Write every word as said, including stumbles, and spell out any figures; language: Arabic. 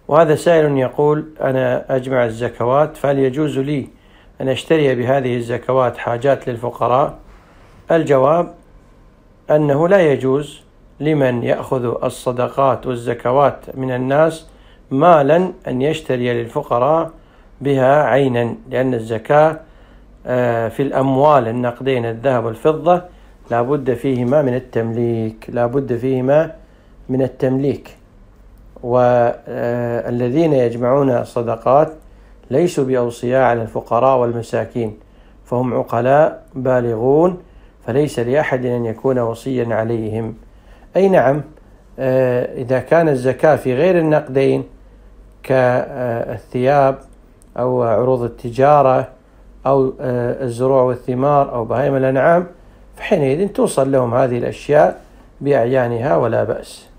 وهذا سائل يقول: أنا أجمع الزكوات، فهل يجوز لي أن أشتري بهذه الزكوات حاجات للفقراء؟ الجواب أنه لا يجوز لمن يأخذ الصدقات والزكوات من الناس مالا أن يشتري للفقراء بها عينا، لأن الزكاة في الأموال النقدين الذهب والفضة لا بد فيهما من التمليك لا بد فيهما من التمليك والذين يجمعون الصدقات ليسوا بأوصياء على الفقراء والمساكين، فهم عقلاء بالغون، فليس لأحد أن يكون وصيا عليهم. أي نعم، إذا كان الزكاة في غير النقدين كالثياب أو عروض التجارة أو الزروع والثمار أو بهائم الأنعام، فحينئذ توصل لهم هذه الأشياء بأعيانها ولا بأس.